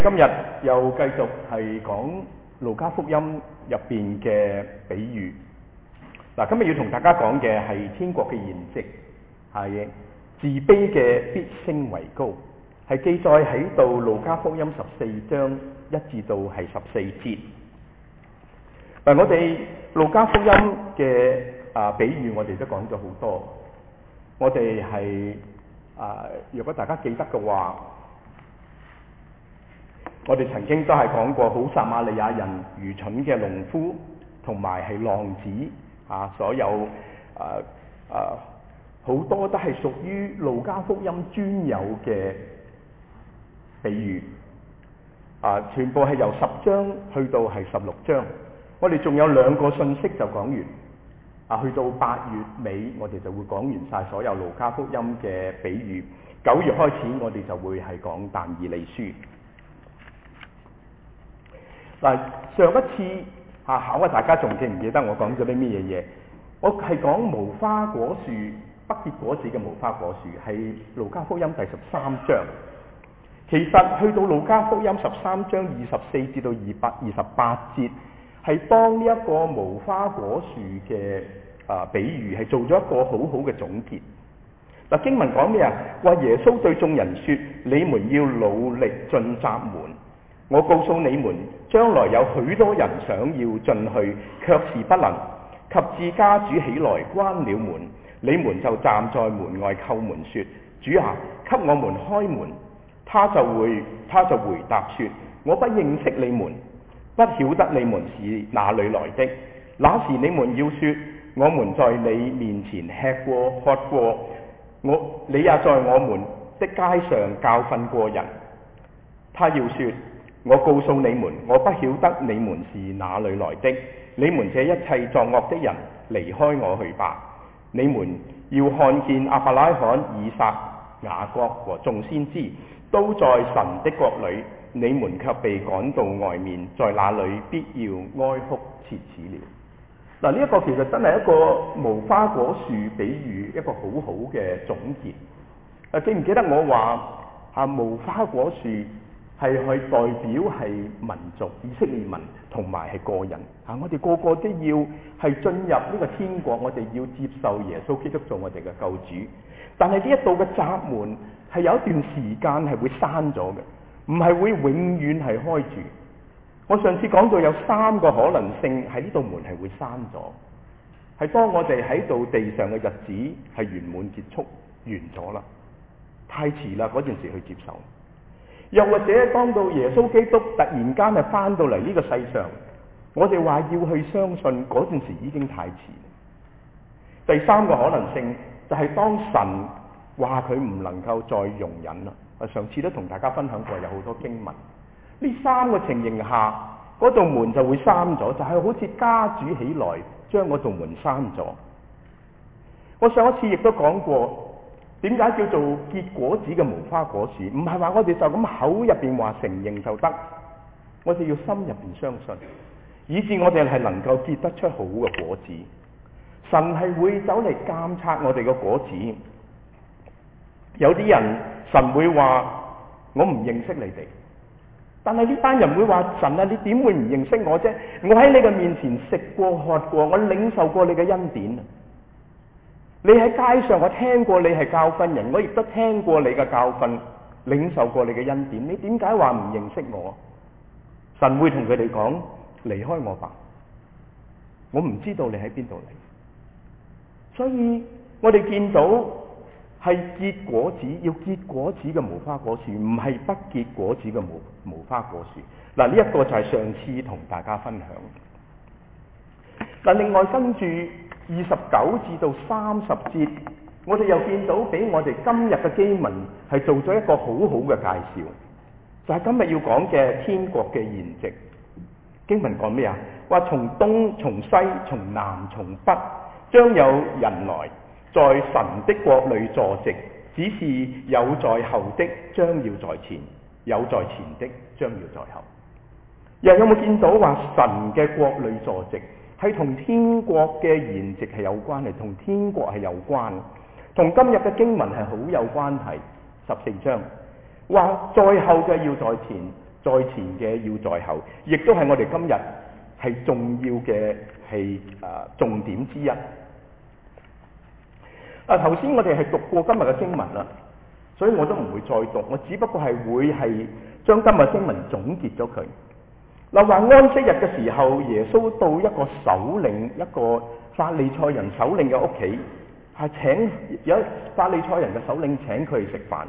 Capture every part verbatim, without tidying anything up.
今日又繼續係講路加福音入邊嘅比喻。嗱，今日要同大家講嘅係天國嘅筵席，係自卑嘅必升為高，係記載喺度路加福音十四章一至到係十四節。嗱，我哋路加福音嘅啊比喻，我哋都講咗好多。我哋係啊，如果大家記得嘅話，我哋曾經都係講過好撒瑪利亞人、愚蠢嘅農夫同埋係浪子啊，所有啊啊好多都係屬於路加福音專有嘅比喻啊，全部係由十章去到係十六章。我哋仲有兩個信息就講完啊，去到八月尾我哋就會講完晒所有路加福音嘅比喻。九月開始我哋就會係講但以理書。嗱，上一次啊考下大家仲記唔記得我講咗啲咩嘢嘢？我係講無花果樹不結果子嘅無花果樹，係路加福音第十三章。其實去到路加福音十三章二十四至到二百二十八節，係當呢一個無花果樹嘅啊比喻係做咗一個好好嘅總結。嗱，經文講咩啊？話耶穌對眾人說：你們要努力進窄門。我告訴你們，將來有許多人想要進去，卻是不能。及至家主起來關了門，你們就站在門外叩門說：主啊，給我們開門。他就會他就回答說：我不認識你們，不曉得你們是哪裏來的。那時你們要說：我們在你面前吃過喝過，我你也在我們的街上教訓過人。他要說：我告訴你們，我不曉得你們是哪裏來的。你們這一切作惡的人，離開我去吧。你們要看見亞伯拉罕、以撒、雅各和眾先知都在神的國裏，你們卻被趕到外面，在那裏必要哀哭切齒了。嗱，呢一個其實真係一個無花果樹比喻，一個好好嘅總結。啊，記唔記得我話啊無花果樹係去代表係民族以色列民同埋係個人啊！我哋個個都要係進入呢個天國，我哋要接受耶穌基督做我哋嘅救主。但係呢一度嘅窄門係有一段時間係會閂咗嘅，唔係會永遠係開住。我上次講到有三個可能性，喺呢度門係會閂咗，係當我哋喺度地上嘅日子係圓滿結束完咗啦，太遲啦嗰陣時去接受。又或者當到耶穌基督突然間係翻到嚟呢個世上，我哋話要去相信嗰陣時已經太遲。第三個可能性就係當神話佢唔能夠再容忍啦。我上次都同大家分享過有好多經文，呢三個情形下嗰道門就會閂咗，就係、是、好似家主起來將嗰道門閂咗。我上一次亦都講過。點解叫做結果子嘅無花果樹？唔係話我哋就咁口入邊話承認就得，我哋要心入邊相信，以致我哋係能夠結得出好嘅果子。神係會走嚟監察我哋嘅果子。有啲人神會話我唔認識你哋，但係呢班人會話神啊，你點會唔認識我啫？我喺你嘅面前食過喝過，我領受過你嘅恩典。你喺街上，我聽過你係教訓人，我亦都聽過你嘅教訓，領受過你嘅恩典。你點解話唔認識我？神會同佢哋講：離開我吧，我唔知道你喺邊度嚟。所以我哋見到係結果子，要結果子嘅無花果樹，唔係不結果子嘅無無花果樹。嗱，呢一個就係上次同大家分享。嗱，另外跟住二十九至到三十節，我哋又見到俾我哋今日嘅經文係做咗一個好好嘅介紹，就係、是、今日要講嘅天國嘅筵席。經文講咩啊？話從東、從西、從南、從北，將有人來，在神的國裏坐席。只是有在後的，將要在前；有在前的，將要在後。又有冇見到話神嘅國裏坐席？係同天國嘅筵席係有關係，同天國係有關，同今日嘅經文係好有關係。十四章話在後嘅要在前， 在前嘅要在後，亦都係我哋今日係重要嘅係啊重點之一。啊，頭先我哋係讀過今日嘅經文啦，所以我都唔會再讀，我只不過係會係將今日經文總結咗佢。嗱，話安息日嘅時候，耶穌到一個首領，一個法利賽人首領嘅屋企，係請有法利賽人嘅首領請佢食飯。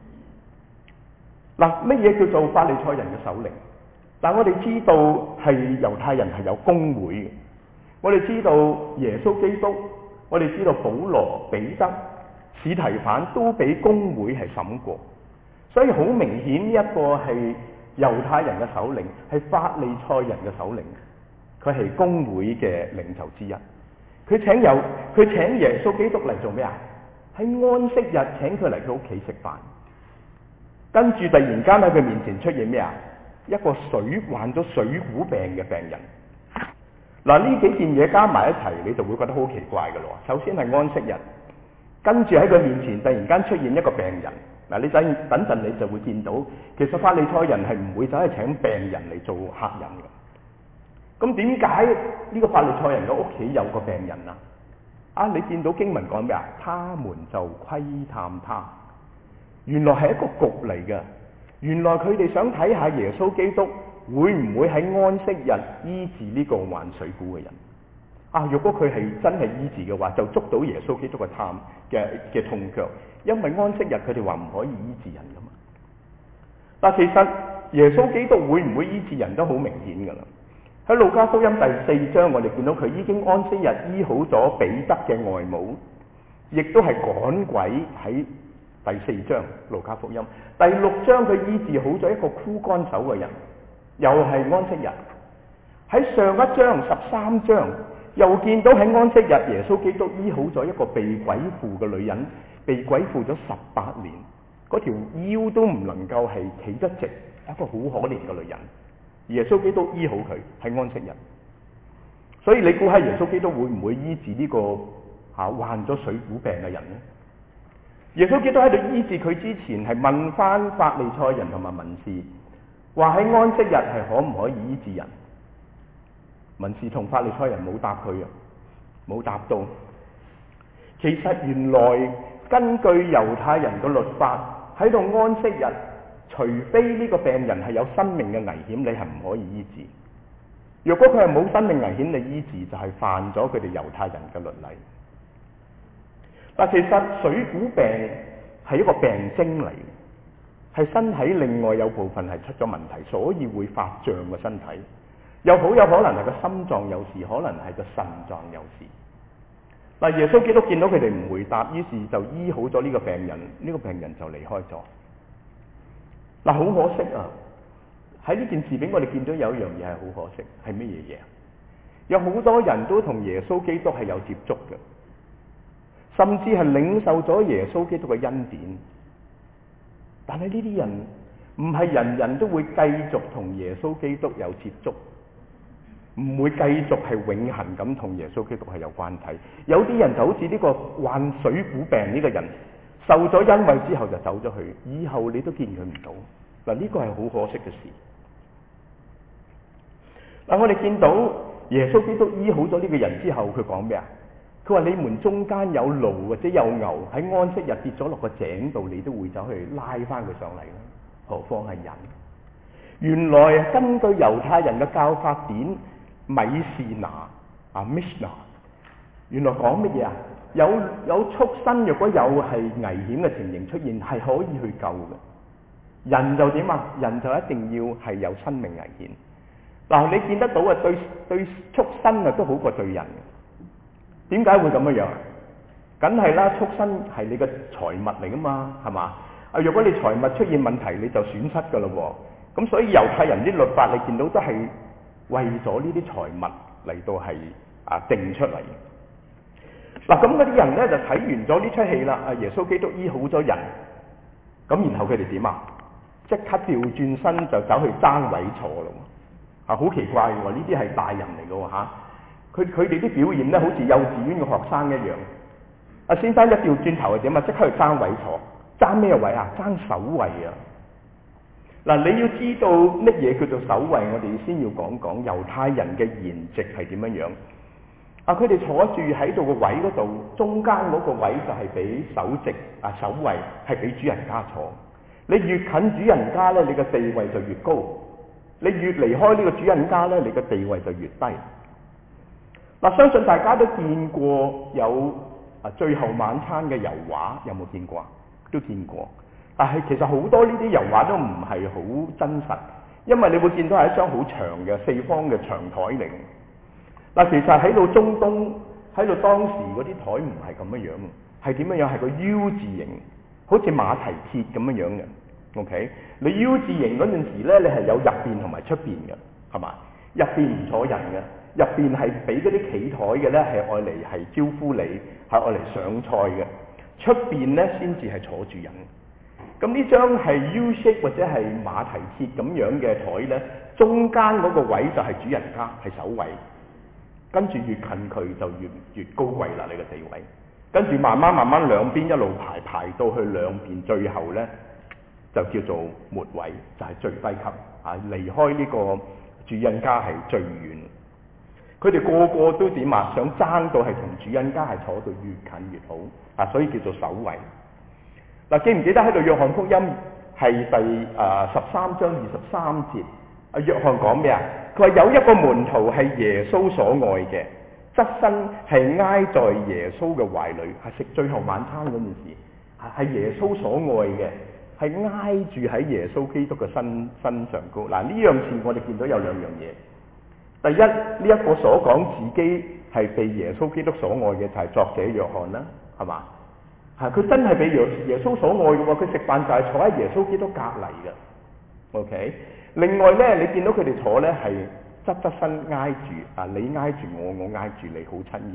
嗱，乜嘢叫做法利賽人嘅首領？嗱，我哋知道係猶太人係有公會嘅，我哋知道耶穌基督，我哋知道保羅、彼得、司提反都俾公會係審過，所以好明顯呢一個係猶太人嘅首領，係法利賽人嘅首領，佢係公會嘅領袖之一。佢請有佢請耶穌基督嚟做咩啊？喺安息日請佢嚟佢屋企食飯，跟住突然間喺佢面前出現咩啊？一個水患咗水臌病嘅病人。嗱，呢幾件嘢加埋一齊，你就會覺得好奇怪嘅咯。首先係安息日，跟住喺佢面前突然間出現一個病人。嗱，你等等陣你就會見到，其實法利賽人係唔會走去請病人嚟做客人嘅。咁點解呢個法利賽人嘅屋企有個病人啊？啊，你見到經文講咩啊？他們就窺探他，原來係一個局嚟嘅。原來佢哋想睇下耶穌基督會唔會喺安息日醫治呢個患水臌嘅人。啊，如果佢係真係醫治嘅話，就捉到耶穌基督嘅探嘅嘅痛腳，因為安息日佢哋話唔可以醫治人噶嘛。但其實耶穌基督會唔會醫治人都好明顯噶啦。喺路加福音第四章，我哋見到佢已經安息日醫好咗彼得嘅外母，亦都係趕鬼喺第四章路加福音。第六章佢醫治好咗一個枯乾手嘅人，又係安息日。喺上一章十三章又見到喺安息日耶穌基督醫好咗一個被鬼附嘅女人，被鬼附咗十八年，嗰條腰都唔能夠係企得直，一個好可憐嘅女人。耶穌基督醫好佢喺安息日。所以你估下耶穌基督會唔會醫治呢、這個吓、啊、患咗水臌病嘅人呢？耶穌基督喺度醫治佢之前，係問翻法利賽人同埋文士，話喺安息日係可唔可以醫治人？文士同法利賽人冇答佢啊，冇答到。其實原來根據猶太人嘅律法，喺度安息日，除非呢個病人係有生命嘅危險，你係唔可以醫治。若果佢係冇生命危險，你醫治就係犯咗佢哋猶太人嘅律例。嗱，其實水臌病係一個病徵嚟，係身體另外有部分係出咗問題，所以會發脹個身體。又好有可能係個心臟有事，可能係個腎臟有事。嗱，耶穌基督見到佢哋唔回答，於是就醫好咗呢個病人，呢、這個病人就離開咗。嗱，好可惜啊！喺呢件事俾我哋見到有一樣嘢係好可惜，係乜嘢嘢？有好多人都同耶穌基督係有接觸嘅，甚至係領受咗耶穌基督嘅恩典。但係呢啲人唔係人人都會繼續同耶穌基督有接觸，唔會繼續係永恆咁同耶穌基督係有關係。有啲人就好似呢個患水臌病呢個人，受咗恩惠之後就走咗去，以後你都見佢唔到。嗱，呢個係好可惜嘅事。嗱，我哋見到耶穌基督醫好咗呢個人之後，佢講咩啊？佢話你們中間有驢或者有牛喺安息日跌咗落個井度，你都會走去拉翻佢上嚟啦，何況係人？原來根據猶太人嘅教法典米士拿啊 Mishnah， 原來講乜嘢啊？有有畜生若果有係危險嘅情形出現，係可以去救嘅。人就點啊？人就一定要係有生命危險。嗱，你見得到啊？對對畜生啊都好過對人。點解會咁樣樣？梗係啦，畜生係你嘅財物嚟噶嘛，係嘛？啊，如果你財物出現問題，你就損失噶啦喎。咁所以猶太人啲律法，你見到都係為咗呢啲財物嚟到係啊定出嚟。嗱，咁嗰啲人咧就睇完咗呢出戲啦。啊，耶穌基督醫好咗人，咁然後佢哋點啊？即刻調轉身就走去爭位坐咯。啊，好奇怪喎！呢啲係大人嚟嘅喎嚇。佢佢哋啲表現咧，好似幼稚園嘅學生一樣。阿先生一調轉頭係點啊？即刻去爭位坐，爭咩位啊？爭首位啊！ 嗱，你要知道乜嘢叫做首位，我哋先要講講猶太人嘅筵席係點樣樣。啊，佢哋坐住喺度個位嗰度，中間嗰個位就係俾首席啊，首位係俾主人家坐。你越近主人家咧，你嘅地位就越高；你越離開呢個主人家咧，你嘅地位就越低。嗱，相信大家都見過有啊最後晚餐嘅油畫，有冇見過啊？都見過。但係其實好多呢啲油畫都唔係好真實，因為你會見到係一張好長嘅四方嘅長台嚟。嗱，其實喺到中東，喺到當時嗰啲台唔係咁樣樣，係點樣樣？係個 U 字形，好似馬蹄鐵咁樣樣嘅。OK， 你 U 字形嗰陣時咧，你係有入邊同埋出邊嘅，係嘛？入邊唔坐人嘅，入邊係俾嗰啲企台嘅咧，係愛嚟係招呼你，係愛嚟上菜嘅。出邊咧先至係坐住人。咁呢張係 U shape 或者係馬蹄鐵咁樣嘅台咧，中間嗰個位就係主人家，係首位。跟住越近佢就越越高貴啦，你嘅地位。跟住慢慢慢慢兩邊一路排排到去兩邊，最後咧就叫做末位，就係、是、最低級啊！離開呢個主人家係最遠。佢哋個個都點啊？想爭到係同主人家係坐到越近越好啊！所以叫做首位。嗱、啊，記唔記得喺度約翰福音係第啊十三章二十三節？啊，約翰講咩啊？佢話有一個門徒係耶穌所愛嘅，側身係挨在耶穌嘅懷裏，係食最後晚餐嗰陣時，係耶穌所愛嘅，係挨住喺耶穌基督嘅身身上高。嗱，呢樣事我哋見到有兩樣嘢。第一，呢、這、一個所講自己係被耶穌基督所愛嘅就係、是、作者約翰啦，係嘛？係佢真係被耶耶穌所愛嘅喎，佢食飯就係坐喺耶穌基督隔離嘅。OK。另外咧，你見到佢哋坐咧係側側身挨住啊，你挨住我，我挨住你，好親熱。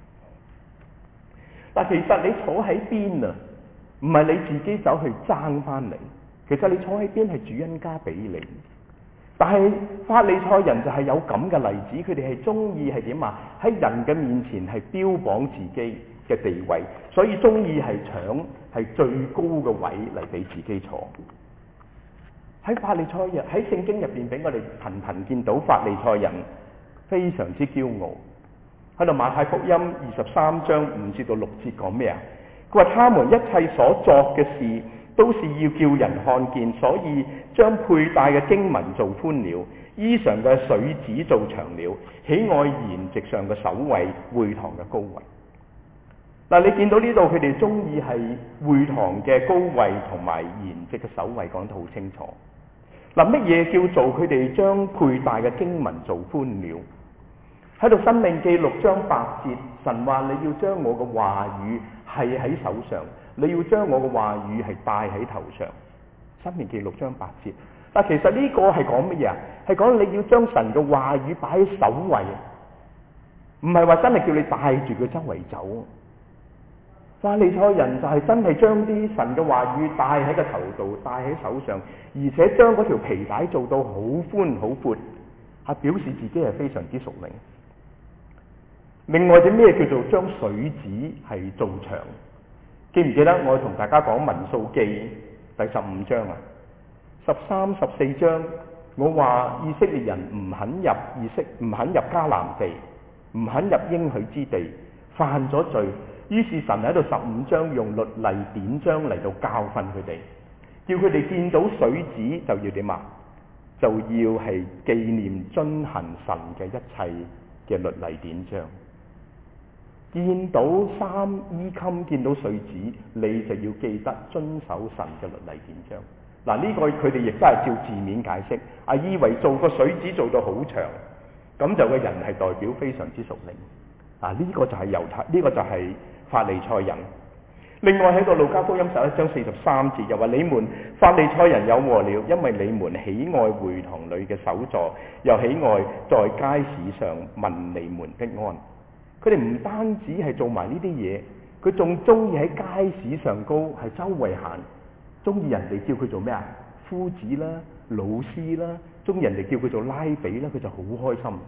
但其實你坐喺邊啊，唔係你自己走去爭翻嚟，其實你坐喺邊係主人家俾你。但係法利賽人就係有咁嘅例子，佢哋係中意係點啊？喺人嘅面前係標榜自己嘅地位，所以中意係搶係最高嘅位嚟俾自己坐。喺法利賽人喺聖經入邊俾我哋頻頻見到法利賽人非常之驕傲。喺度馬太福音二十三章五至到六節講咩啊？佢話他們一切所作嘅事都是要叫人看見，所以將佩戴嘅經文做寬了，衣裳嘅穗子做長了，喜愛筵席上嘅首位，會堂嘅高位。嗱，你見到呢度佢哋中意係會堂嘅高位同埋筵席嘅首位講得好清楚。嗱，乜嘢叫做佢哋將佩戴嘅經文做寬了？喺度申命記六章八節，神話你要將我嘅話語係喺手上，你要將我嘅話語係戴喺頭上。申命記六章八節。但其實呢個係講乜嘢啊？係講你要將神嘅話語擺喺首位，唔係話真係叫你帶住佢周圍走。法利賽人就係真係將啲神嘅話語戴喺個頭度，戴喺手上，而且將嗰條皮帶做到好寬好闊，係表示自己係非常之屬靈。另外，啲咩叫做將穗子係做長？記唔記得我同大家講民數記第十五章啊？十三、十四章，我話以色列人唔肯入以色，唔肯入迦南地，唔肯入應許之地，犯咗罪。於是神喺度十五章用律例典章嚟到教訓佢哋，叫佢哋見到穗子就要點啊？就要係紀念遵行神嘅一切嘅律例典章。見到衫衣襟，見到穗子，你就要記得遵守神嘅律例典章。嗱，呢個佢哋亦都係照字面解釋，啊，以為做個穗子做到好長，咁就個人係代表非常之屬靈。啊，呢個就係猶太，呢個就係法利賽人。另外喺個路加福音十一章四十三節又話：你們法利賽人有禍了，因為你們喜愛會堂裏嘅首座，又喜愛在街市上問你們的安。佢哋唔單止係做埋呢啲嘢，佢仲中意喺街市上高係周圍行，中意人哋叫佢做咩啊？夫子啦、老師啦，中意人哋叫佢做拉比啦，佢就好開心。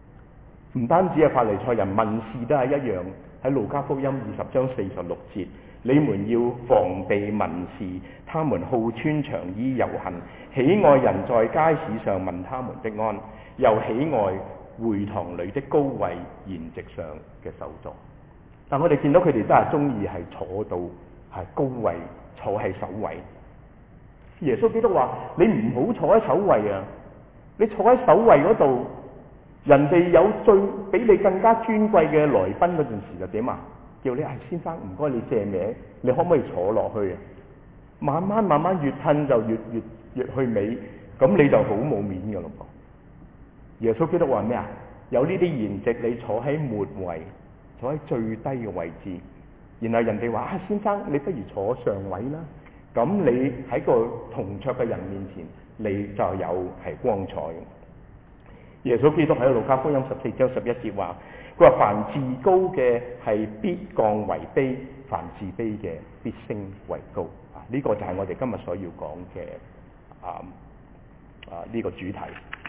唔單止係法利賽人，文士都係一樣。喺路加福音二十章四十六節， 你們要防備文士，他們好穿長衣遊行，喜愛人在街市上問他們的安，又喜愛會堂裏的高位筵席上嘅首座。但我哋見到佢哋都係中意係坐到係高位，坐喺首位。耶穌基督話：你唔好坐喺首位啊！你坐喺首位嗰度，人哋有最比你更加尊貴嘅來賓嗰陣時就點啊？叫你係先生，唔該你借名，你可唔可以坐落去啊？慢慢慢慢越褪就越越越去尾，咁你就好冇面㗎咯噃。耶穌基督話咩啊？有呢啲筵席，你坐喺末位，坐喺最低嘅位置，然後人哋話啊，先生你不如坐上位啦。咁你喺個同桌嘅人面前，你就有係光彩。耶穌基督喺路加福音十四章十一節話：佢話凡自高嘅係必降為卑，凡自卑嘅必升為高。啊，呢、這個就係我哋今日所要講嘅啊啊呢、這個主題。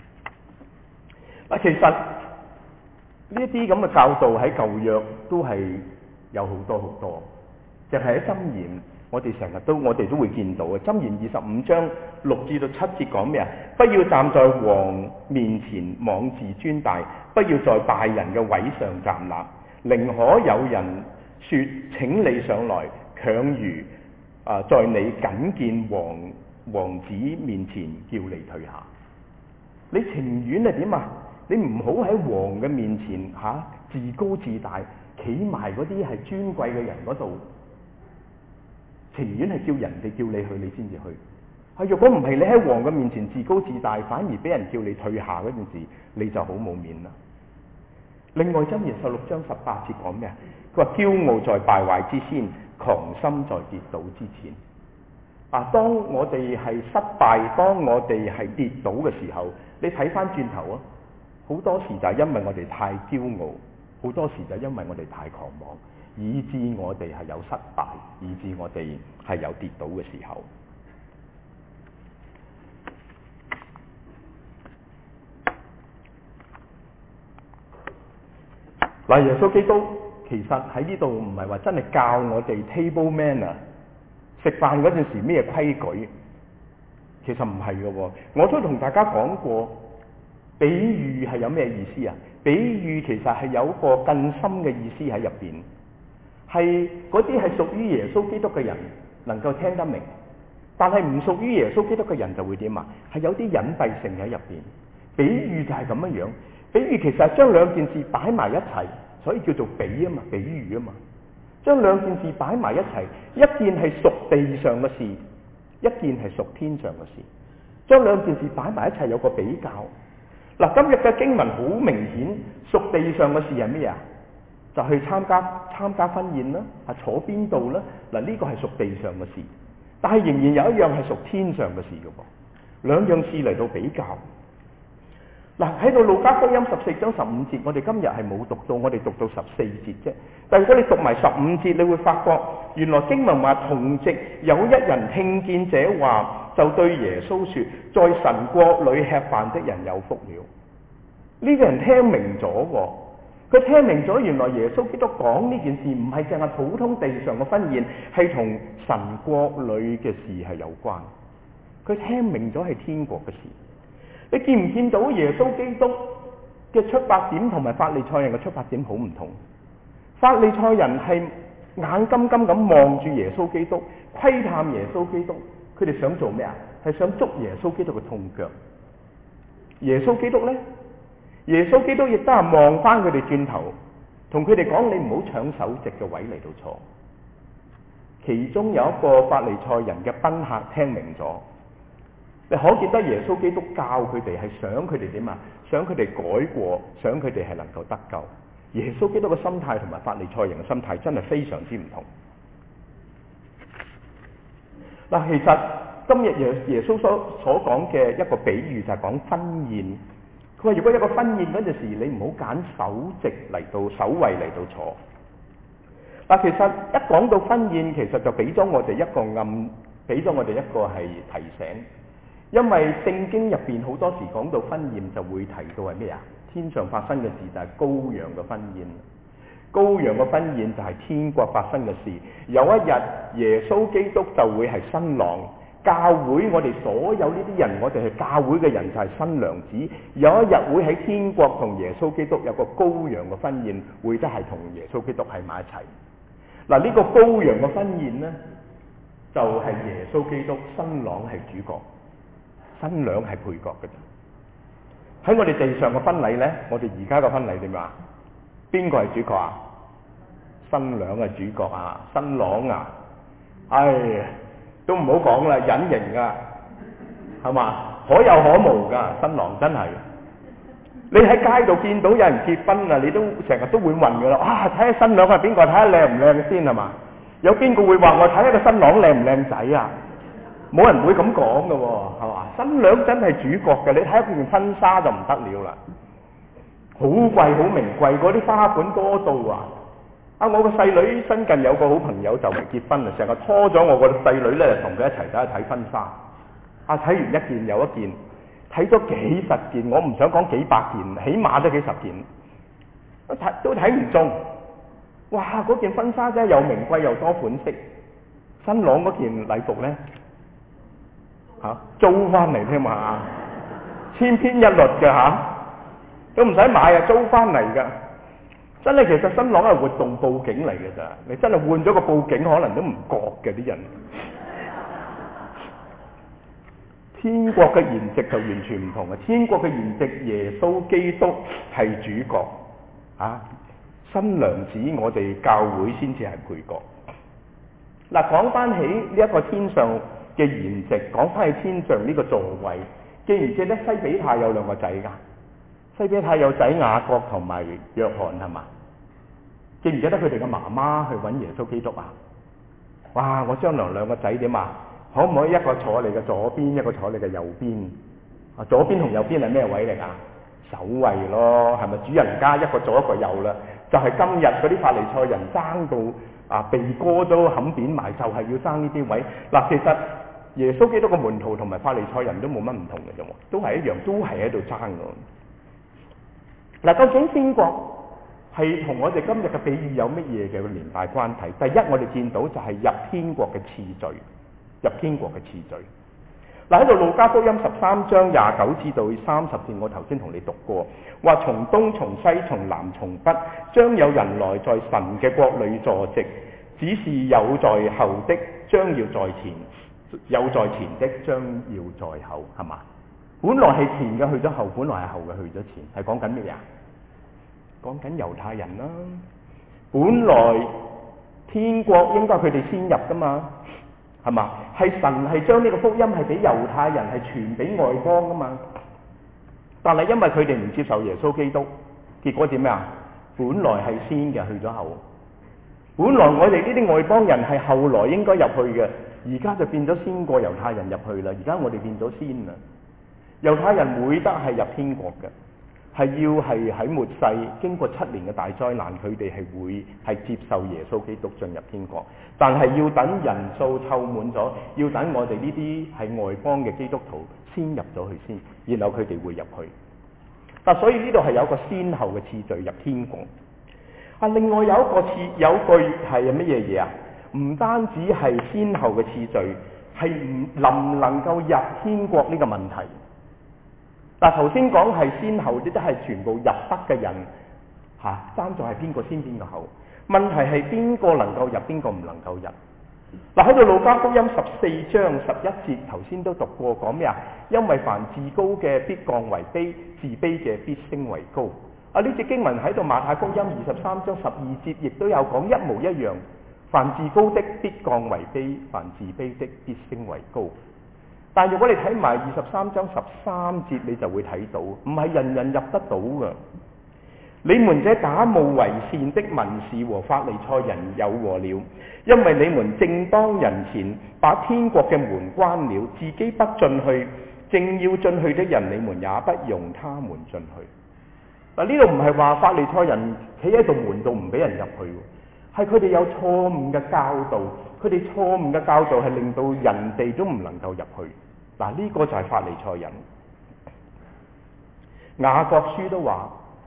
嗱，其實呢一啲咁嘅教導喺舊約都係有好多好多，就係喺箴言，我哋成日都我哋都會見到嘅。箴言二十五章六至到七節講咩啊？不要站在王面前妄自尊大，不要在大人嘅位上站立，寧可有人說請你上來，強如啊在你僅見王王子面前叫你退下。你情願係點啊？你唔好喺王嘅面前嚇、啊、自高自大，企埋嗰啲係尊貴嘅人嗰度，情願係叫人哋叫你去，你先至去。係、啊、若果唔係，你喺王嘅面前自高自大，反而俾人叫你退下嗰陣時，你就好冇面啦。另外，箴言十六章十八節講咩啊？佢話驕傲在敗壞之先，狂心在跌倒之前。啊，當我哋係失敗，當我哋係跌倒嘅時候，你睇翻轉頭啊！好多時就係因為我哋太驕傲，好多時就係因為我哋太狂妄，以致我哋係有失敗，以致我哋係有跌倒嘅時候。嗱，耶穌基督其實喺呢度唔係話真係教我哋 table manner， 食飯嗰陣時咩規矩，其實唔係嘅喎。我都同大家講過。比喻係有咩意思啊？比喻其實係有一個更深嘅意思喺入邊，係嗰啲係屬於耶穌基督嘅人能夠聽得明，但係唔屬於耶穌基督嘅人就會點啊？係有啲隱蔽性喺入邊。比喻就係咁樣樣，比喻其實係將兩件事擺埋一齊，所以叫做比啊嘛，比喻啊嘛。將兩件事擺埋一齊，一件係屬地上嘅事，一件係屬天上嘅事。將兩件事擺埋一齊有個比較。嗱，今日嘅經文好明顯，屬地上嘅事係咩啊？就去參加參加婚宴啦，啊坐邊度啦？嗱，呢個係屬地上嘅事，但係仍然有一樣係屬天上嘅事嘅噃，兩樣事嚟到比較。嗱，喺到路加福音十四章十五節，我哋今日係冇讀到，我哋讀到十四節啫。但係如果你讀埋十五節，你會發覺原來經文話同席有一人聽見這話，就對耶穌說：在神國裏吃飯的人有福了。呢個人聽明咗喎，佢聽明咗原來耶穌基督講呢件事唔係淨係普通地上嘅婚宴，係同神國裏嘅事係有關。佢聽明咗係天國嘅事。你見唔見到耶穌基督嘅出發點同埋法利賽人嘅出發點好唔同？法利賽人係眼金金咁望住耶穌基督，窺探耶穌基督，佢哋想做咩啊？係想捉耶穌基督嘅痛腳。耶穌基督呢？耶穌基督亦都係望翻佢哋轉頭，同佢哋講：你唔好搶首席嘅位嚟到坐。其中有一個法利賽人嘅賓客聽明咗。你可見得耶穌基督教佢哋係想佢哋點啊？想佢哋改過，想佢哋係能夠得救。耶穌基督嘅心態同埋法利賽人嘅心態真係非常之唔同。嗱，其實今日耶耶穌所所講嘅一個比喻就係講婚宴。佢話：如果一個婚宴嗰陣時，你唔好揀首席嚟到首位嚟到坐。嗱，其實一講到婚宴，其實就俾咗我哋一個暗，俾咗我哋一個係提醒。因為聖經入邊好多時講到婚宴就會提到係咩啊？天上發生嘅事就係羔羊嘅婚宴。 羔羊嘅婚宴就係天國發生嘅事。有一日耶穌基督就會係新郎，教會我哋所有呢啲人，我哋係教會嘅人就係新娘子。有一日會喺天國同耶穌基督有個羔羊嘅婚宴，會得係同耶穌基督喺埋一齊。嗱，呢個羔羊嘅婚宴呢，就係耶穌基督，新郎係主角，新娘係配角嘅啫。喺我哋地上嘅婚禮呢，我哋而家嘅婚禮點啊？邊個係主角啊？新娘係主角啊，新郎啊，唉，都唔好講啦，隱形噶，係嘛？可有可無噶，新郎真係。你喺街度見到有人結婚啊，你都成日都會問噶啦，啊，睇下新娘係邊個，睇下靚唔靚先係嘛？有邊個會話我睇下個新郎靚唔靚仔啊？冇人會咁講噶喎，係嘛？新娘真係主角嘅，你睇下件婚紗就唔得了啦，好貴好名貴，嗰啲花款多到啊！啊，我個細女新近有個好朋友就嚟結婚啦，成日拖咗我個細女咧，同佢一齊走去睇婚紗。啊，睇完一件又一件，睇咗幾十件，我唔想講幾百件，起碼都幾十件，都睇都睇唔中。哇！嗰件婚紗真係又名貴又多款式，新郎嗰件禮服咧嚇、啊、租翻嚟添嘛，千篇一律嘅嚇，都唔使買啊，租翻嚟㗎。真係其實新郎係活動佈景嚟嘅咋，你真係換咗個佈景，可能都唔覺嘅啲人。天國嘅筵席就完全唔同嘅，天國嘅筵席耶穌基督係主角啊，新娘子我哋教會先至係配角。嗱、啊，講翻起呢一個天上嘅筵席，講翻起天上呢個座位，記唔記得西比泰有兩個仔㗎？西比泰有仔雅各同埋約翰係嘛？記唔記得佢哋嘅媽媽去揾耶穌基督啊？哇！我將來兩個仔點啊？可唔可以一個坐你嘅左邊，一個坐你嘅右邊？啊，左邊同右邊係咩位嚟啊？首位咯，係咪？主人家一個左一個右啦，就係、是、今日嗰啲法利賽人爭到啊鼻哥都冚扁埋，就係、是、要爭呢啲位。嗱、啊，其實耶穌基督嘅門徒同埋法利賽人都冇乜唔同嘅啫，都係一樣，都係喺度爭嘅。嗱、啊，究竟天國係同我哋今日嘅比喻有乜嘢嘅連帶關係？第一，我哋見到就係入天國嘅次序，入天國嘅次序。嗱，喺度路加福音十三章廿九至到三十節，我頭先同你讀過，話從東從西從南從北，將有人來在神嘅國裏坐席，只是有在後的將要在前，有在前的將要在後，係嘛？本來係前嘅去咗後，本來係後嘅去咗前，係講緊咩呀？講緊猶太人啦。本來天國應該佢哋先入噶嘛，係嘛？係神係將呢個福音係俾猶太人係傳俾外邦噶嘛。但係因為佢哋唔接受耶穌基督，結果點呀？本來係先嘅去咗後。本來我哋呢啲外邦人係後來應該入去嘅，而家就變咗先過猶太人入去啦。而家我哋變咗先啦。猶太人會得係入天國嘅，係要係喺末世經過七年嘅大災難，佢哋係會係接受耶穌基督進入天國。但係要等人數湊滿咗，要等我哋呢啲係外邦嘅基督徒先入咗去先，然後佢哋會入去。但所以呢度係有個先後嘅次序入天國。啊，另外有一個次有一句係乜嘢嘢啊？唔單止係先後嘅次序，係唔能唔能夠入天國呢個問題。嗱，頭先講係先後，啲都係全部入得嘅人嚇，爭在係邊個先邊個後。問題係邊個能夠入，邊個唔能夠入。嗱，喺度路加福音十四章十一節，頭先都讀過，講咩啊？因為凡自高嘅必降為卑，自卑嘅必升為高。啊，呢節經文喺度馬太福音二十三章十二節，亦都有講一模一樣。凡自高的必降為卑，凡自卑的必升為高。但如果你睇埋二十三章十三節，你就會睇到，唔係人人入得到㗎。你們這假冒為善的文士和法利賽人有禍了，因為你們正當人前把天國嘅門關了，自己不進去，正要進去的人，你們也不容他們進去。嗱，呢度唔係話法利賽人企喺度門度唔俾人入去，係佢哋有錯誤嘅教導，佢哋錯誤嘅教導係令到人哋都唔能夠入去。嗱，呢個就係法利賽人。雅各書都話，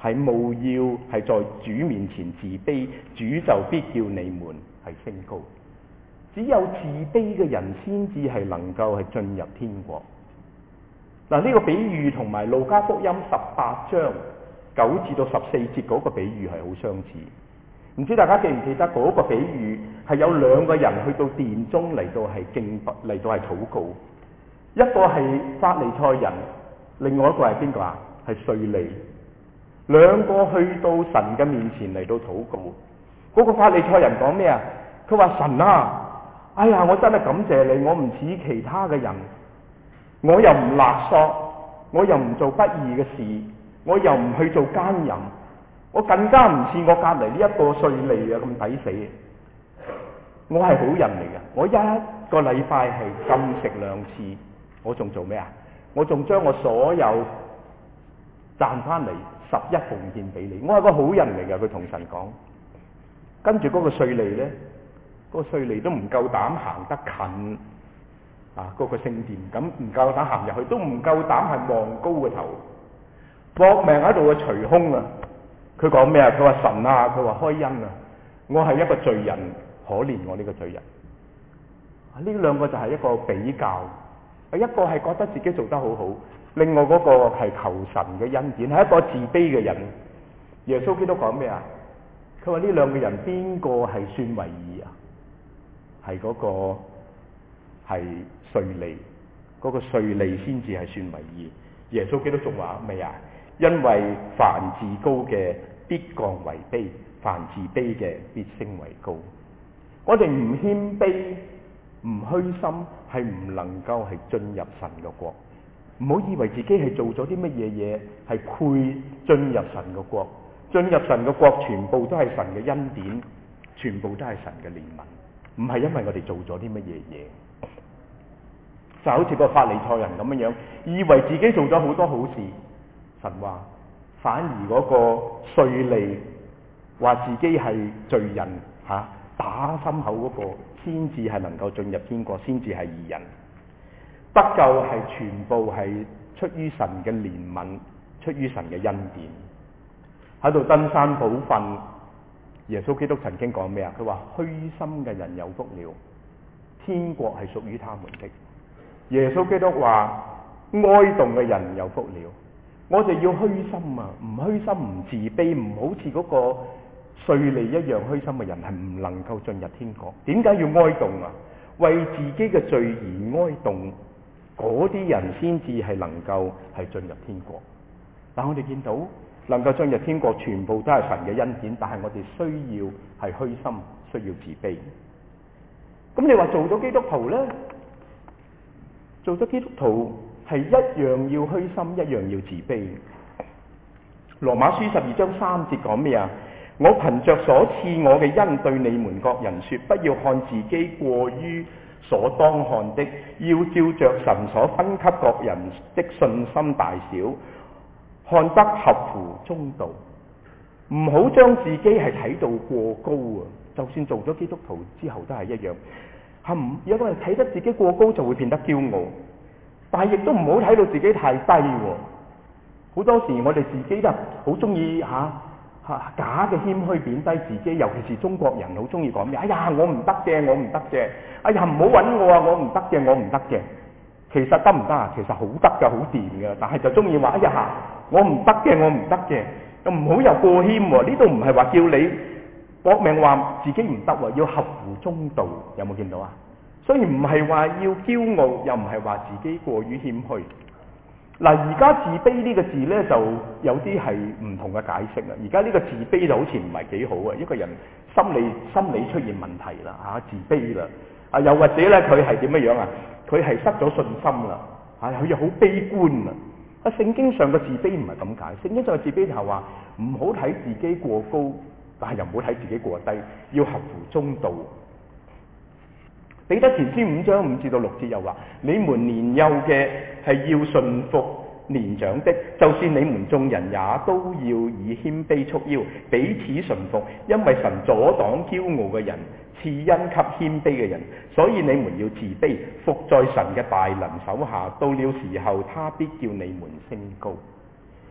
係務要係在主面前自卑，主就必叫你們係升高。只有自卑嘅人先至係能夠係進入天國。嗱，呢個比喻同埋路加福音十八章九至到十四節嗰個比喻係好相似。唔知大家記唔記得嗰個比喻係有兩個人去到殿中嚟到係敬拜，嚟到係禱告，一個係法利賽人，另外一個係邊個啊？係稅吏。兩個去到神嘅面前嚟到禱告。嗰個法利賽人講咩啊？佢話神啊，哎呀，我真係感謝你，我唔似其他嘅人，我又唔勒索，我又唔做不義嘅事，我又唔去做奸淫，我更加唔似我隔籬呢一個稅吏啊咁抵死。我係好人嚟嘅，我一個禮拜係禁食兩次，我仲做咩啊？我仲將我所有賺翻嚟十一奉獻俾你，我係個好人嚟嘅。佢同神講，跟住嗰個稅吏呢，嗰、嗰個稅吏都唔夠膽行得近啊！嗰、嗰個聖殿咁唔夠膽行入去，都唔夠膽係望高個頭，搏命喺度去捶胸啊！佢講咩啊？佢話神啊，佢話開恩啊！我係一個罪人，可憐我呢個罪人。呢兩個就係一個比較，一個係覺得自己做得好好，另外嗰個係求神嘅恩典，係一個自卑嘅人。耶穌基督講咩啊？佢話呢兩個人邊個係算為義啊？係嗰個係稅吏，嗰個稅吏先至係算為義。耶穌基督仲話咩啊？因為凡自高嘅必降為卑，凡自卑嘅必升為高。我哋唔謙卑唔虛心係唔能夠係進入神嘅國。唔好以為自己係做咗啲乜嘢嘢係配進入神嘅國。進入神嘅國全部都係神嘅恩典，全部都係神嘅憐憫，唔係因為我哋做咗啲乜嘢嘢。就好似個法利賽人咁樣樣，以為自己做咗好多好事。神話反而嗰個稅吏話自己係罪人吓、啊，打心口嗰個先至係能夠進入天國，先至係義人。得救係全部係出於神嘅憐憫，出於神嘅恩典。喺度登山寶訓，耶穌基督曾經講咩啊？佢話虛心嘅人有福了，天國係屬於他們的。耶穌基督話哀慟嘅人有福了。我哋要虛心啊，唔虛心唔自卑，唔好似嗰個稅吏一樣虛心嘅人係唔能夠進入天國。點解要哀慟啊？為自己嘅罪而哀慟，嗰啲人先至係能夠係進入天國。但我哋見到能夠進入天國全部都係神嘅恩典，但係我哋需要係虛心，需要自卑。咁你話做咗基督徒呢？做咗基督徒係一樣要虛心，一樣要自卑。羅馬書十二章三節講咩啊？我憑着所賜我嘅恩對你們各人說，不要看自己過於所當看的，要照着神所分給各人的信心大小，看得合乎中道。唔好將自己係睇到過高啊！就算做咗基督徒之後都係一樣。係唔有個人睇得自己過高就會變得驕傲，但係亦都唔好睇到自己太低喎。好多時我哋自己就好中意嚇嚇假嘅謙虛，貶低自己，尤其是中國人好中意講咩？哎呀，我唔得嘅，我唔得嘅。哎呀，唔好揾我啊，我唔得嘅，我唔得嘅。其實得唔得啊？其實好得㗎，好掂㗎。但係就中意話：哎呀，我唔得嘅，我唔得嘅。又唔好又過謙喎。呢度唔係話叫你搏命話自己唔得喎，要合乎中道。有冇見到啊？所以唔係話要驕傲，又唔係話自己過於謙虛。嗱，而家自卑呢個字呢，就有啲係唔同嘅解釋啦。而家呢個自卑就好似唔係幾好啊，一個人心理心理出現問題啦嚇，自卑啦。啊，又或者呢，佢係點樣樣啊？佢係失咗信心啦，嚇，佢又好悲觀啊。啊，聖經上嘅自卑唔係咁解，聖經上嘅自卑就係話唔好睇自己過高，但係又唔好睇自己過低，要合乎中道。彼得前書五章五至到六節又話：你們年幼嘅係要順服年長的，就算你們眾人也都要以謙卑束腰，彼此順服，因為神阻擋驕傲嘅人，賜恩給謙卑嘅人。所以你們要自卑，服在神嘅大能手下，到了時候，他必叫你們升高。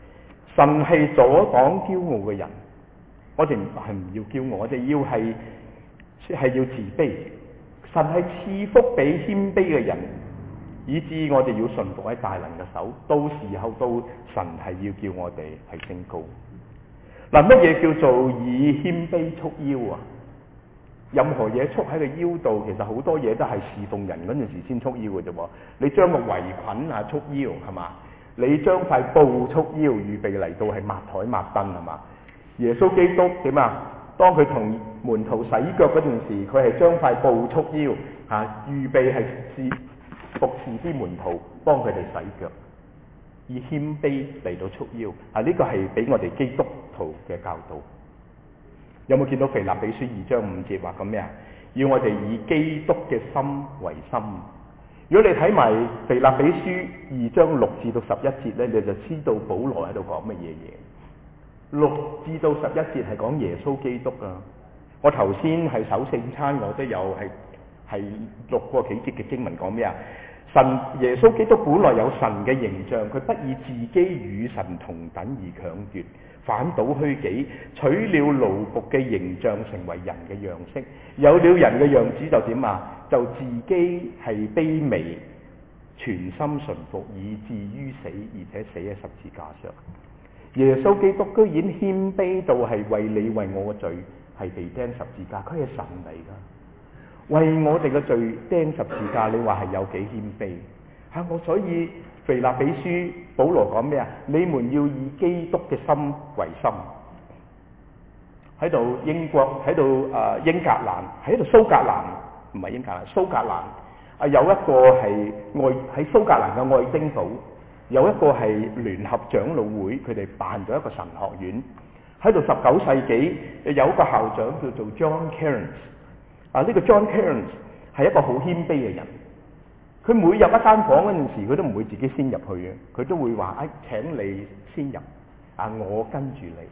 神係阻擋驕傲嘅人，我哋係唔要驕傲，我哋要係係要慈悲。神係賜福俾謙卑嘅人，以致我哋要順服喺大能嘅手。到時候到神係要叫我哋係升高。嗱，乜嘢叫做以謙卑束腰啊？任何嘢束喺個腰度，其實好多嘢都係侍奉人嗰陣時先束腰嘅啫喎。你將個圍裙啊束腰係嘛？你將塊布束腰，預備嚟到係抹台抹燈係嘛？耶穌基督點啊？當佢同門徒洗腳嗰陣時，佢係將塊布束腰嚇、啊，預備係侍服侍啲門徒，幫佢哋洗腳，以謙卑嚟到束腰。啊，呢個係俾我哋基督徒嘅教導。有冇見到腓立比書二章五節話咁咩啊？要我哋以基督嘅心為心。如果你睇埋腓立比書二章六至到十一節咧，你就知道保羅喺度講乜嘢嘢。六至到十一節係講耶穌基督啊！我頭先係守聖餐，我都有係係讀過幾節嘅經文講咩啊？神耶穌基督本來有神嘅形象，佢不以自己與神同等而強奪，反倒虛己，取了奴僕嘅形象，成為人嘅樣式。有了人嘅樣子就點啊？就自己係卑微，全心順服，以至於死，而且死喺十字架上。耶穌基督居然謙卑到係為你為我嘅罪係被釘十字架，佢係神嚟噶，為我哋嘅罪釘十字架，你話係有幾謙卑吓？我所以腓立比書保羅講咩啊？你們要以基督嘅心為心。喺度英國，喺度誒英格蘭，喺度蘇格蘭，唔係英格蘭，蘇格蘭啊，有一個係愛喺蘇格蘭嘅愛丁堡。有一個係聯合長老會，佢哋辦咗一個神學院。喺度十九世紀有一個校長叫做 John Cairns。啊，呢個 John Cairns 係一個好謙卑嘅人。佢每入一間房嗰陣時，佢都唔會自己先入去嘅，佢都會話：誒、哎、請你先入，啊我跟住你。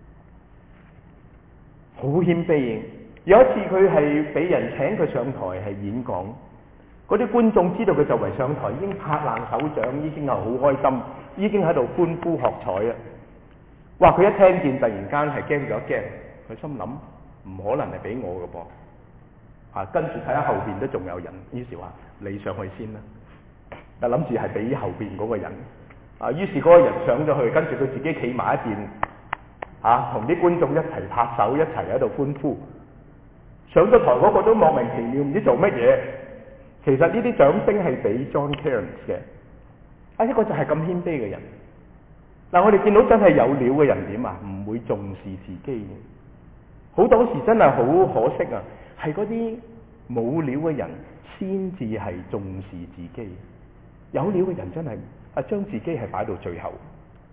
好謙卑。有一次佢係俾人請佢上台係演講。嗰啲觀眾知道佢就嚟上台，已經拍爛手掌，已經係好開心，已經喺度歡呼喝彩啊！哇！佢一聽見突然間係驚咗一驚，佢心諗唔可能係俾我嘅噃啊！跟住睇下後邊都仲有人，於是話你上去先啦。但諗住係俾後邊嗰個人啊，於是嗰個人上咗去，跟住佢自己企埋一邊啊，同啲觀眾一齊拍手，一齊喺度歡呼。上咗台嗰個都莫名其妙，唔知做乜嘢。其實呢啲掌聲係俾 John Cairns 嘅，啊一個就係咁謙卑嘅人。嗱、啊，我哋見到真係有料嘅人點啊？唔會重視自己嘅，好多時真係好可惜啊！係嗰啲冇料嘅人先至係重視自己，有料嘅人真係啊將自己係擺到最後。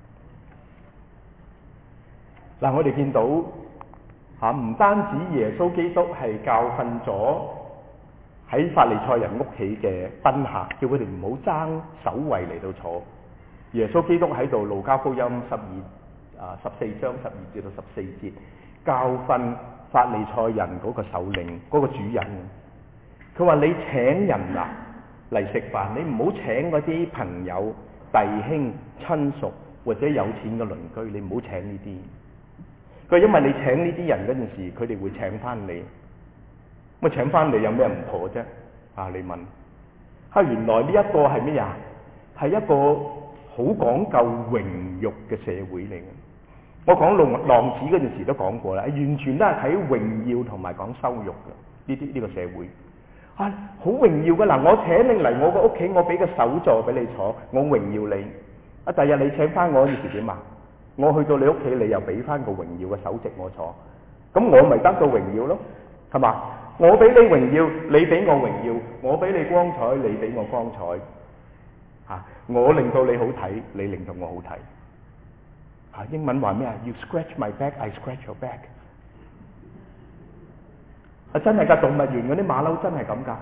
嗱、啊，我哋見到嚇唔、啊、單止耶穌基督係教訓咗喺法利賽人屋企嘅賓客，叫佢哋唔好爭首位嚟到坐。耶穌基督喺度路加福音十二啊十四章十二至到十四節教訓法利賽人嗰個首領嗰、嗰個主人。佢話：你請人啊嚟食飯，你唔好請嗰啲朋友、弟兄、親屬或者有錢嘅鄰居，你唔好請呢啲。佢話因為你請呢啲人嗰陣時，佢哋會請翻你。咁啊請翻你有咩唔妥啫？啊，你問，啊原來呢一個係咩呀？係一個好講究榮辱嘅社會嚟嘅。我講浪浪子嗰陣時都講過啦，完全都係睇榮耀同埋講羞辱嘅呢啲呢個社會。啊，好榮耀嘅嗱，我請你嚟我個屋企，我俾個首座俾你坐，我榮耀你。啊，第日你請翻我嗰陣時點啊？我去到你屋企，你又俾翻個榮耀嘅首席我坐，咁我咪得到榮耀咯，係嘛？我俾你榮耀，你俾我榮耀；我俾你光彩，你俾我光彩。啊，我令到你好睇，你令到我好睇。啊，英文話咩啊 ？You scratch my back, I scratch your back。啊，真係噶，動物園嗰啲馬騮真係咁噶。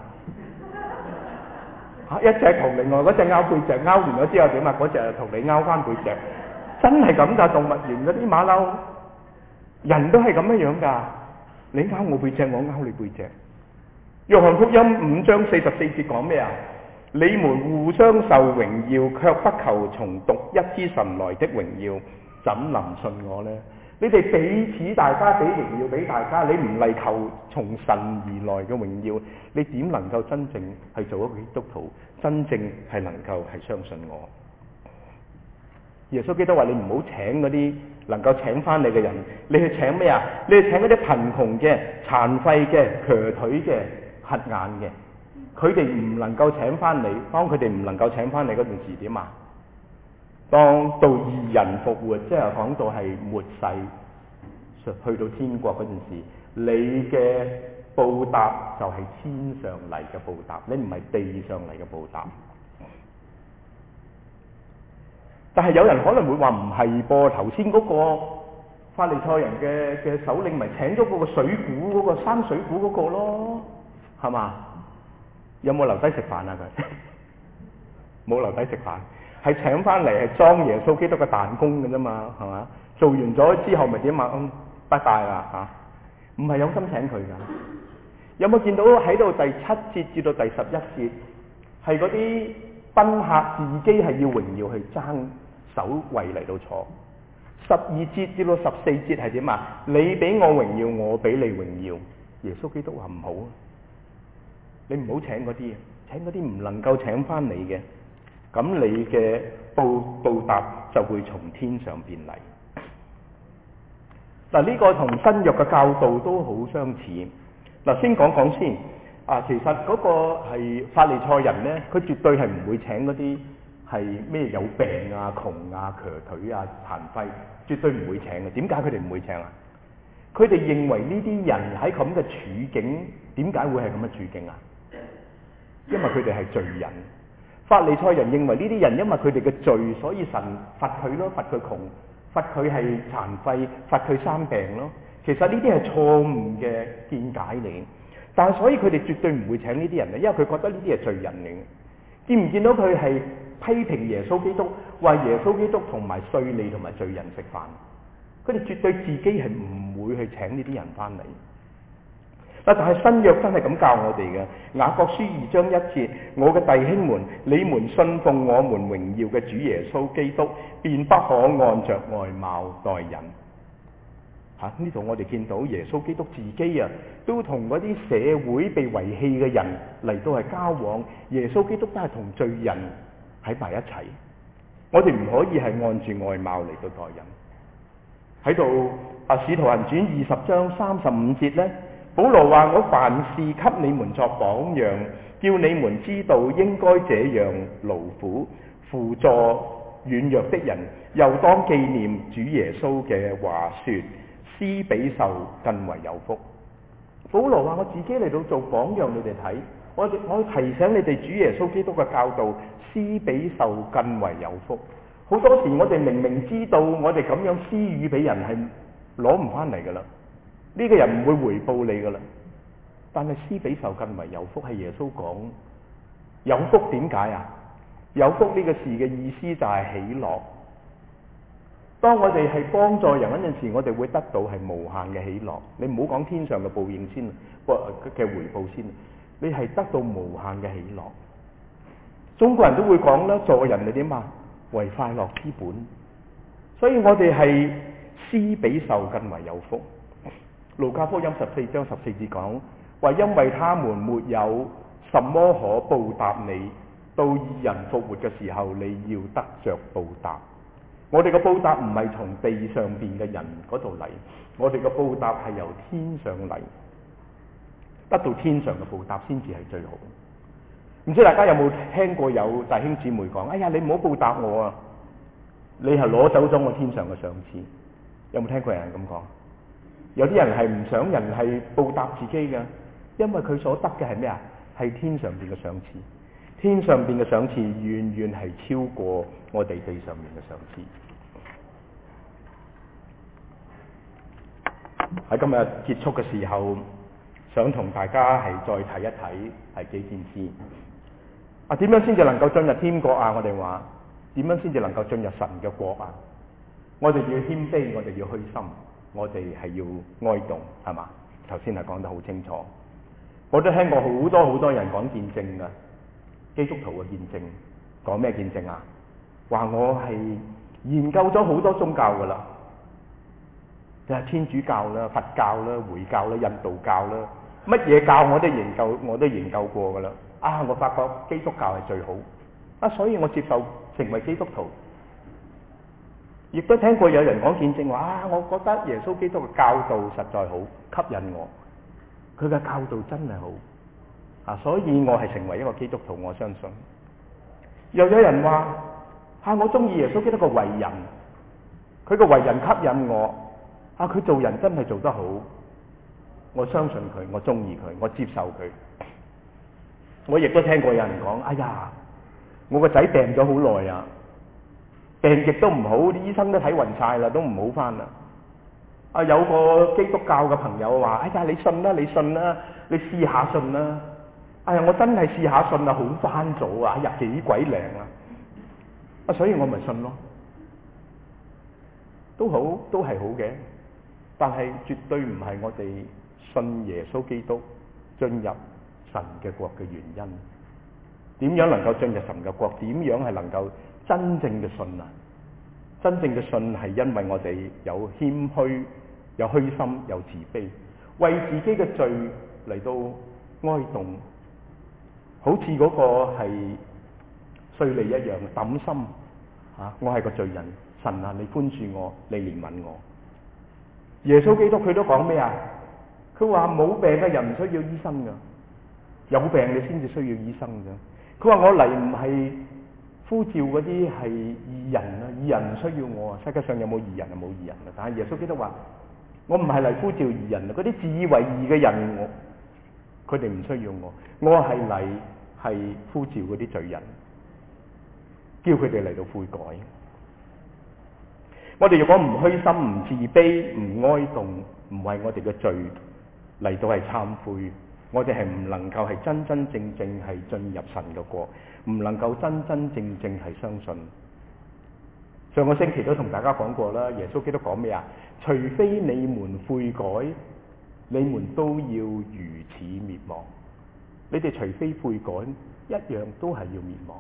啊，一隻同另外嗰隻拗背脊，拗完咗之後點啊？嗰隻就同你拗翻背脊，真係咁噶。動物園嗰啲馬騮，人都係咁樣樣噶。你拗我背脊，我拗你背脊。約翰福音五章四十四節講咩啊？你們互相受榮耀，卻不求從獨一之神來的榮耀， 怎能信我呢？你哋彼此大家俾榮耀俾大家，你唔嚟求從神而來嘅榮耀，你點能夠真正係做一個基督徒，真正係能夠係相信我？耶穌基督話：你唔好請嗰啲能夠請翻你嘅人，你去請咩啊？你去請嗰啲貧窮嘅、殘廢嘅、瘸腿嘅、瞎眼嘅，佢哋唔能夠請翻你。當佢哋唔能夠請翻你嗰陣時點啊？當到義人復活，即係講到係末世，去到天國嗰陣時，你嘅報答就係天上嚟嘅報答，你唔係地上嚟嘅報答。但係有人可能會話唔係噃，頭先嗰個法利賽人嘅嘅首領咪請咗嗰個水鼓嗰、嗰個生水鼓嗰個咯，係嘛？有冇留低食飯啊？佢冇留低食飯。係請翻嚟係裝耶穌基督嘅彈弓嘅啫嘛，係嘛？做完咗之後咪點啊？嗯，拜拜啦嚇！唔係有心請佢㗎。有冇見到喺度第七節至到第十一節係嗰啲賓客自己係要榮耀去爭首位嚟到坐？十二節至到十四節係點啊？你俾我榮耀，我俾你榮耀。耶穌基督話唔好，你唔好請嗰啲，請嗰啲唔能夠請翻你嘅。咁你嘅報報答就會從天上邊嚟。嗱，呢個同新約嘅教導都好相似。嗱，先講講先。啊，其實嗰個係法利賽人呢，佢絕對係唔會請嗰啲係咩有病啊、窮啊、瘸腿啊、殘廢，絕對唔會請嘅。點解佢哋唔會請啊？佢哋認為呢啲人喺咁嘅處境，點解會係咁嘅處境啊？因為佢哋係罪人。法利賽人認為呢啲人因為佢哋嘅罪，所以神罰佢咯，罰佢窮，罰佢係殘廢，罰佢生病咯。其實呢啲係錯誤嘅見解嚟，但係所以佢哋絕對唔會請呢啲人咧，因為佢覺得呢啲係罪人嚟嘅。見唔見到佢係批評耶穌基督，話耶穌基督同埋稅吏同埋罪人食飯？佢哋絕對自己係唔會去請呢啲人翻嚟。但係新約真係咁教我哋嘅。雅各書二章一節：我嘅弟兄們，你們信奉我們榮耀嘅主耶穌基督，便不可按着外貌待人。嚇、啊！呢度我哋見到耶穌基督自己啊，都同嗰啲社會被遺棄嘅人嚟到係交往。耶穌基督都係同罪人喺埋一齊。我哋唔可以係按住外貌嚟到待人。喺度啊，《使徒行傳》二十章三十五節呢，保羅話：我凡事給你們作榜樣，叫你們知道應該這樣勞苦，扶助軟弱的人，又當紀念主耶穌嘅話說：施比受更為有福。保羅話：我自己嚟到做榜樣，你哋睇，我我提醒你哋主耶穌基督嘅教導，施比受更為有福。好多時我哋明明知道我哋咁樣施予俾人係攞唔翻嚟噶啦，呢個人唔會回報你噶啦，但係施比受更為有福，係耶穌講。有福點解啊？有福呢個字嘅意思就係喜樂。當我哋係幫助人嗰陣時，我哋會得到係無限嘅喜樂。你唔好講天上嘅報應先，嘅回報先，你係得到無限嘅喜樂。中國人都會講啦，助人係點啊？為快樂之本。所以我哋係施比受更為有福。路加福音十四章十四節講話，因為他們沒有什麼可報答你，到義人復活嘅時候，你要得着報答。我哋嘅報答唔係從地上邊嘅人嗰度嚟，我哋嘅報答係由天上嚟，得到天上嘅報答先至係最好。唔知大家有冇聽過有弟兄姊妹講：哎呀，你唔好報答我啊，你係攞走咗我天上嘅賞賜。有冇聽過人咁講？有啲人係唔想人係報答自己嘅，因為佢所得嘅係咩啊？係天上邊嘅賞賜。天上邊嘅賞賜遠遠係超過我哋地上面嘅賞賜。喺今日結束嘅時候，想同大家係再睇一睇係幾件事。啊，點樣先至能夠進入天國啊？我哋話點樣先至能夠進入神嘅國啊？我哋要謙卑，我哋要虛心，我哋係要哀慟，係嘛？頭先係講得好清楚。我都聽過好多好多人講見證噶。基督徒嘅見證，講咩見證啊？話我係研究咗好多宗教噶啦，就係天主教啦、佛教啦、回教啦、印度教啦，乜嘢教我都研究，我都研究過噶啦。啊，我發覺基督教係最好啊，所以我接受成為基督徒。亦都聽過有人講見證話啊，我覺得耶穌基督嘅教導實在好吸引我，佢嘅教導真係好啊，所以我係成為一個基督徒。我相信又有人話啊，我中意耶穌基督嘅為人，佢嘅為人吸引我啊，佢做人真係做得好，我相信佢，我中意佢，我接受佢。我亦都聽過有人講，哎呀，我個仔病咗好耐啊，病極都唔好，啲醫生都睇暈晒啦，都唔好翻啦。啊，有個基督教嘅朋友話，哎呀，你信啦，你信啦，你試下信啦。哎呀，我真係試下信啊，好翻咗啊，哎呀，幾鬼靈啊！啊，所以我咪信咯，都好，都係好嘅，但係絕對唔係我哋信耶穌基督進入神嘅國嘅原因。點樣能夠進入神嘅國？點樣係能夠真正嘅信啊？真正嘅信係因為我哋有謙虛、有虛心、有慈悲，為自己嘅罪嚟到哀慟，好似嗰個係稅吏一樣抌心啊！我係個罪人，神啊，你寬恕我，你憐憫我。耶穌基督佢都講咩啊？佢話冇病嘅人唔需要醫生噶，有病你先至需要醫生噶。佢話我嚟唔係呼召嗰啲係義人啊，義人唔需要我啊。世界上有冇義人啊？冇義人啊。但係耶穌基督話我唔係嚟呼召義人啊，嗰啲自以為義嘅人，我佢哋唔需要我，我係嚟係呼召嗰啲罪人，叫佢哋嚟到悔改。我哋如果唔虛心、唔自卑、唔哀慟，唔為我哋嘅罪嚟到係懺悔，我哋係唔能夠係真真正正係進入神嘅國，唔能夠真真正正係相信。上個星期都同大家講過啦，耶穌基督講咩啊？除非你們悔改，你們都要如此滅亡。你哋除非悔改，一樣都係要滅亡。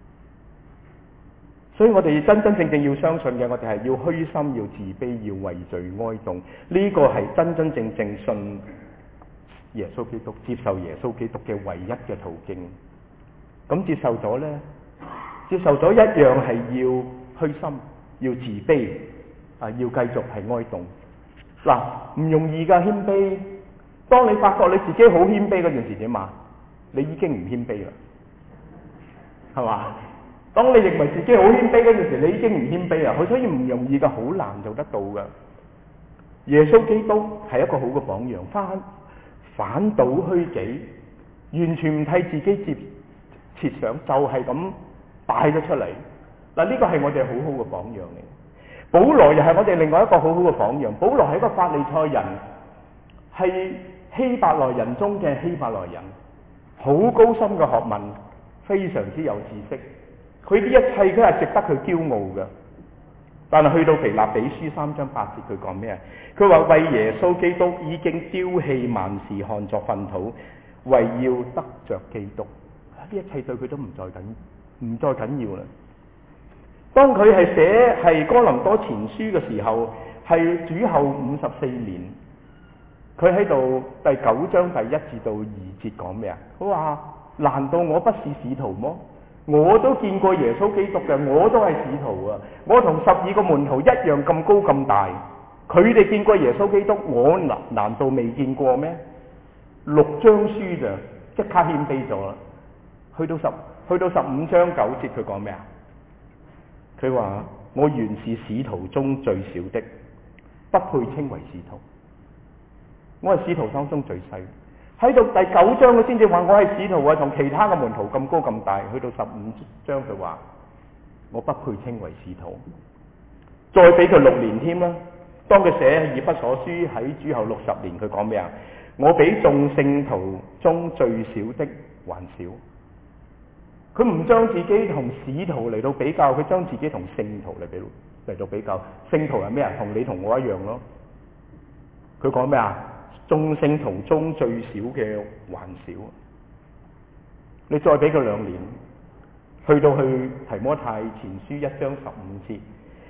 所以我哋真真正正要相信嘅，我哋係要虛心、要自卑、要為罪哀慟。呢個係真真正正信耶穌基督、接受耶穌基督嘅唯一嘅途徑。咁接受咗呢，接受咗一樣係要虛心、要自卑啊，要繼續係哀慟。嗱，唔容易噶謙卑。當你發覺你自己好謙卑嗰陣時點啊？你已經唔謙卑啦，係嘛？當你認為自己好謙卑嗰陣時，你已經唔謙卑啦。佢所以唔容易噶，好難做得到噶。耶穌基督係一個好嘅榜樣，翻反倒虛己，完全唔替自己接設想，就係咁擺咗出嚟。嗱，呢個係我哋好好嘅榜樣嚟。保羅又係我哋另外一個好好嘅榜樣。保羅係一個法利賽人，係希伯來人中嘅希伯來人，好高深嘅學問，非常之有知識。佢啲一切都係值得佢驕傲嘅。但係去到腓立比書三章八節，佢講咩啊？佢話為耶穌基督已經丟棄萬事，看作糞土，為要得着基督。呢一切對佢都唔再緊，唔再緊要啦。當佢係寫係哥林多前書嘅時候，係主後五十四年，佢喺度第九章第一至到二節講咩啊？佢話難道我不是使徒麼？我都見過耶穌基督嘅，我都係使徒啊！我同十二個門徒一樣咁高咁大，佢哋見過耶穌基督，我難難道未見過咩？六章書就即刻謙卑咗啦。去到十去到十五章九節，佢講咩啊？佢話我原是使徒中最小的，不配稱為使徒。我係使徒當中最細。喺到第九章佢先至話我係使徒啊，同其他嘅門徒咁高咁大。去到十五章佢話我不配稱為使徒，再俾佢六年添啦。當佢寫以弗所書喺主後六十年，佢講咩啊？我比眾聖徒中最小的還小。佢唔將自己同使徒嚟到比較，佢將自己同聖徒嚟比嚟到比較。聖徒係咩啊？同你同我一樣咯。佢講咩啊？眾聖徒中最小嘅還小。你再俾佢兩年，去到去提摩太前書一章十五節，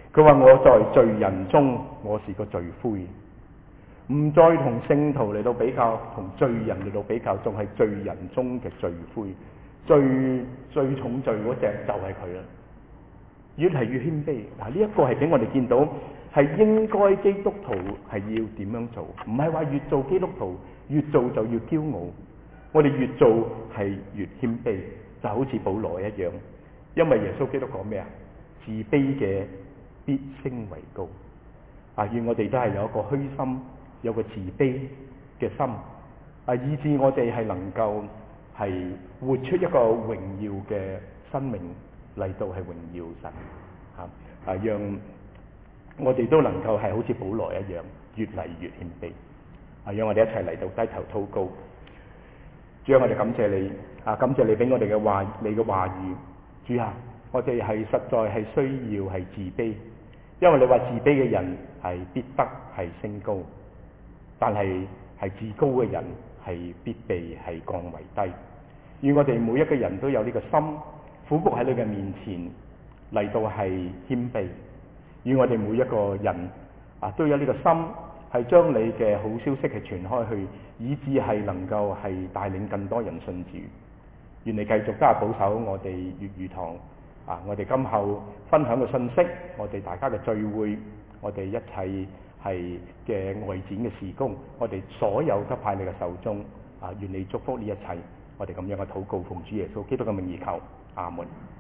佢話我在罪人中，我是個罪魁，唔再同聖徒嚟到比較，同罪人嚟到比較，仲係罪人中嘅罪魁，最最重罪嗰隻就係佢啦。越嚟越謙卑，嗱呢一個係俾我哋見到係應該基督徒係要點樣做，唔係話越做基督徒越做就越驕傲，我哋越做係越謙卑，就好似保羅一樣，因為耶穌基督講咩啊？自卑嘅必升為高，啊願我哋都係有一個虛心，有個慈悲嘅心，啊以致我哋係能夠係活出一個榮耀嘅生命嚟到係榮耀神，啊啊讓我哋都能夠係好似保羅一樣越嚟越謙卑，啊讓我哋一齊嚟到低頭禱告。主啊，我哋感謝你，啊感謝你俾我哋嘅話，你嘅話語，主啊，我哋係實在係需要係自卑，因為你話自卑嘅人係必得係升高，但係係自高嘅人係必被係降為低。願我哋每一個人都有呢個心，俯伏喺你嘅面前嚟到係謙卑。願我哋每一個人啊都有呢個心，係將你嘅好消息係傳開去，以致係能夠係帶領更多人信主。願你繼續加保守我哋粵語堂啊！我哋今後分享嘅信息，我哋大家嘅聚會，我哋一切係嘅外展嘅事工，我哋所有都派你嘅手中啊！願你祝福呢一切。我哋咁樣嘅禱告，奉主耶穌基督嘅名而求，阿門。